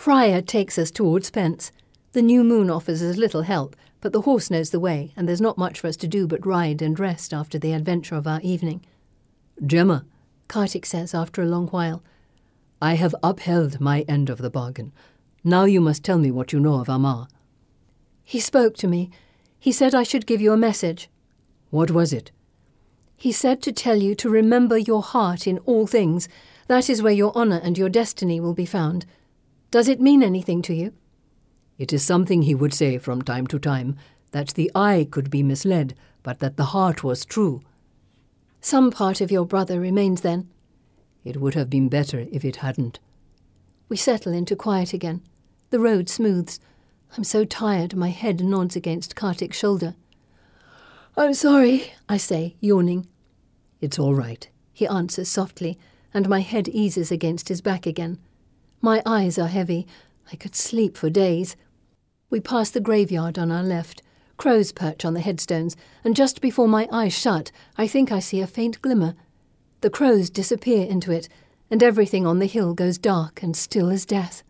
Friar takes us towards Pence. The new moon offers us little help, but the horse knows the way, and there's not much for us to do but ride and rest after the adventure of our evening. Gemma, Kartik says after a long while, I have upheld my end of the bargain. Now you must tell me what you know of Amar. He spoke to me. He said I should give you a message. What was it? He said to tell you to remember your heart in all things. That is where your honour and your destiny will be found. Does it mean anything to you? It is something he would say from time to time, that the eye could be misled, but that the heart was true. Some part of your brother remains then. It would have been better if it hadn't. We settle into quiet again. The road smooths. I'm so tired, my head nods against Kartik's shoulder. I'm sorry, I say, yawning. It's all right, he answers softly, and my head eases against his back again. My eyes are heavy. I could sleep for days. We pass the graveyard on our left. Crows perch on the headstones, and just before my eyes shut, I think I see a faint glimmer. The crows disappear into it, and everything on the hill goes dark and still as death.